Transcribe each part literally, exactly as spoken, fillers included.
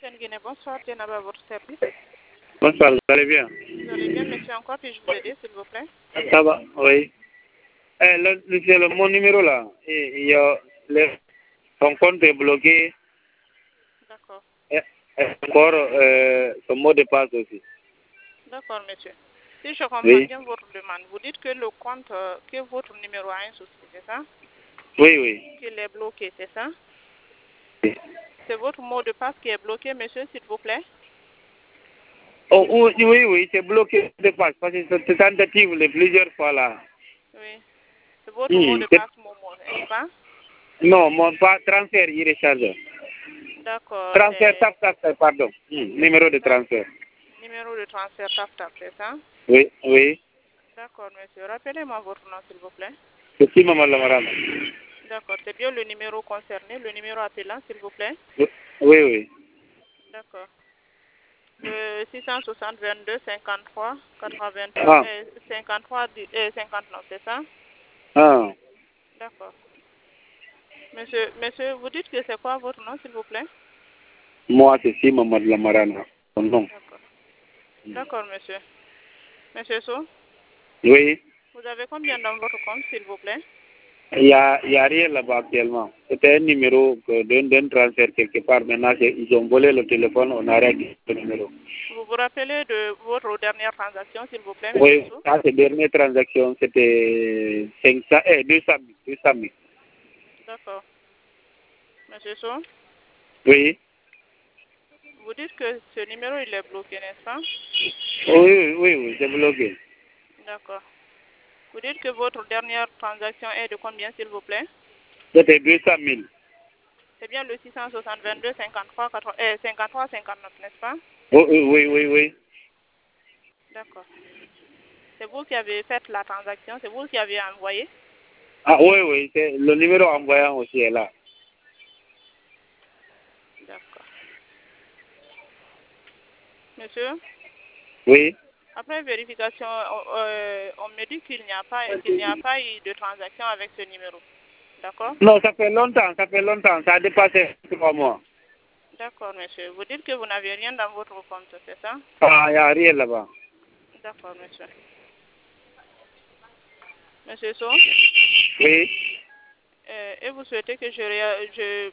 Guinée, bonsoir, Tienaba, votre service. Bonsoir, vous allez bien? Vous allez bien, monsieur, encore puis-je vous aider, s'il vous plaît? Ça va, oui. Eh, le, c'est le, mon numéro là, il, il y a le, son compte est bloqué. D'accord. Et, et encore euh, son mot de passe aussi. D'accord, monsieur. Si je comprends Oui. bien votre demande, vous dites que le compte, euh, que votre numéro a un souci, c'est ça? Oui, oui. Qu'il est bloqué, c'est ça? Oui. C'est votre mot de passe qui est bloqué, monsieur, s'il vous plaît? Oh, oui, oui, oui, c'est bloqué de passe parce que c'est tentative les plusieurs fois là. Oui. C'est votre Mmh, mot de passe Momo, n'est-ce pas? Non, mon pas transfert irréchargeable. D'accord. Transfert, tap, tap, tap, pardon. Mmh, numéro de transfert. Numéro de transfert tap tap, c'est ça? Oui, oui. D'accord, monsieur. Rappelez-moi votre nom, s'il vous plaît. C'est qui, maman Lamarana? D'accord. C'est bien le numéro concerné, le numéro appelant, s'il vous plaît? Oui, oui. D'accord. Le six cent soixante vingt-deux cinquante-trois quatre-vingt-trois Ah. euh, cinquante-trois euh, cinquante-neuf, c'est ça? Ah. D'accord. Monsieur, monsieur, vous dites que c'est quoi votre nom, s'il vous plaît? Moi, c'est si maman Lamarana. Son nom. D'accord. D'accord, monsieur. Monsieur So, Oui. vous avez combien dans votre compte, s'il vous plaît? Il n'y a, il y a rien là-bas actuellement. C'était un numéro d'un transfert quelque part. Maintenant, ils ont volé le téléphone, on a arrêté le numéro. Vous vous rappelez de votre dernière transaction, s'il vous plaît, monsieur Oui, So? ça, cette dernière transaction, c'était cinq cents, eh, deux cent mille. D'accord. Monsieur So, Oui. vous dites que ce numéro, il est bloqué, n'est-ce pas? Oui, oui, oui, c'est bloqué. D'accord. Vous dites que votre dernière transaction est de combien, s'il vous plaît? C'était deux cent mille. C'est bien le six cent soixante vingt-deux cinquante-trois cinquante-neuf, n'est-ce pas? Oui, oui, oui, oui. D'accord. C'est vous qui avez fait la transaction, c'est vous qui avez envoyé? Ah oui, oui, c'est, le numéro envoyant aussi est là. D'accord. Monsieur, Oui. après vérification, euh, on me dit qu'il n'y a pas qu'il n'y a pas eu de transaction avec ce numéro. D'accord? Non, ça fait longtemps, ça fait longtemps, ça a dépassé trois mois. D'accord, monsieur. Vous dites que vous n'avez rien dans votre compte, c'est ça? Ah, il n'y a rien là-bas. D'accord, monsieur. Monsieur So, Oui. euh, et vous souhaitez que je, ré, je,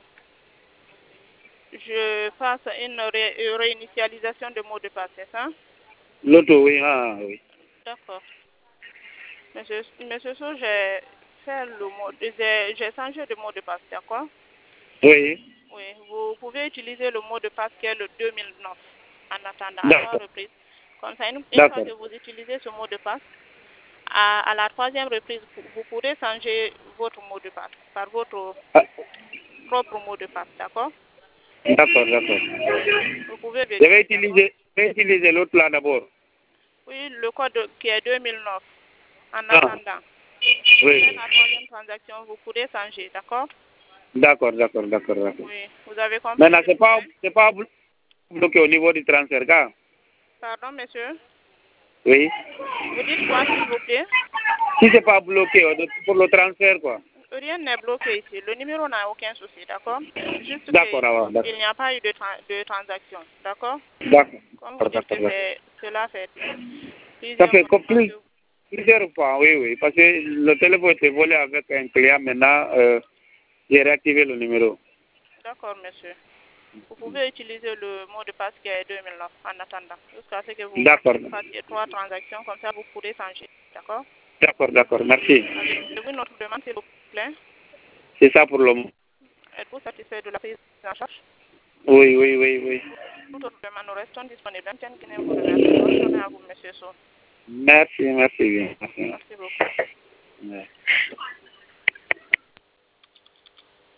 je fasse une ré, réinitialisation de mot de passe, c'est ça? L'autre, oui, ah, oui. D'accord. Monsieur, monsieur So, j'ai fait le mot, j'ai, j'ai changé de mot de passe, d'accord? Oui. Oui, vous pouvez utiliser le mot de passe qui est le deux mille neuf en attendant à trois reprises. Comme ça, une, une fois que vous utilisez ce mot de passe, à, à la troisième reprise, vous pourrez changer votre mot de passe par votre Ah. propre mot de passe, d'accord? D'accord, d'accord. Oui, vous pouvez Je vais vérifier. utiliser, je vais utiliser l'autre là d'abord. Oui, le code qui est deux mille neuf en Ah. attendant. Oui. Après la troisième transaction, vous pourrez changer, d'accord? D'accord, d'accord, d'accord, d'accord. Oui, vous avez compris? Maintenant, c'est pas, c'est pas bloqué au niveau du transfert, car? Pardon, monsieur? Oui. Vous dites quoi, s'il vous plaît? Si c'est pas bloqué pour le transfert, quoi. Rien n'est bloqué ici. Le numéro n'a aucun souci, d'accord? Juste qu'il n'y a pas eu de, tra de transaction, d'accord? D'accord. Comme vous dites que cela fait Ça plusieurs fait fois. plus, plusieurs fois, oui, oui. Parce que le téléphone était volé avec un client. Maintenant, euh, j'ai réactivé le numéro. D'accord, monsieur. Vous pouvez utiliser le mot de passe qui est deux mille neuf en attendant. Jusqu'à ce que vous fassiez trois transactions. Comme ça, vous pourrez changer, d'accord? D'accord, d'accord. Merci. Avez-vous notre demande, s'il vous plaît? C'est ça pour le moment. Êtes-vous satisfait de la prise en charge? Oui, oui, oui, oui. Toute autre demande, nous restons disponibles. Vous remercie. Bonne journée à vous, monsieur So. Merci, merci bien. Merci beaucoup. Merci.